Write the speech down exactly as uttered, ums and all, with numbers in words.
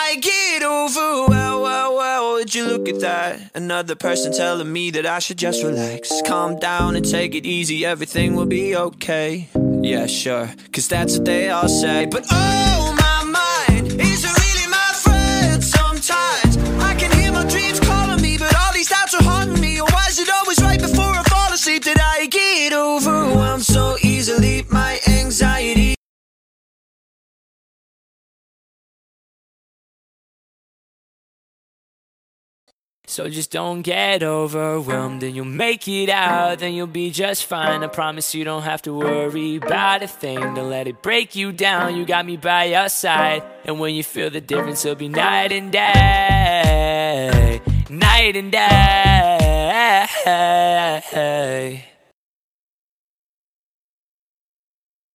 I get over? Well, well, well, would you look at that? Another person telling me that I should just relax, calm down and take it easy, everything will be okay. Yeah, sure, cause that's what they all say. But oh, my mind isn't really my friend. Sometimes I can hear my dreams calling me, but all these doubts are haunting me. Or why is it always right before I fall asleep that I get overwhelmed so easily? My anxiety. So just don't get overwhelmed, and you'll make it out, then you'll be just fine. I promise you don't have to worry about a thing. Don't let it break you down, you got me by your side. And when you feel the difference, it'll be night and day, night and day.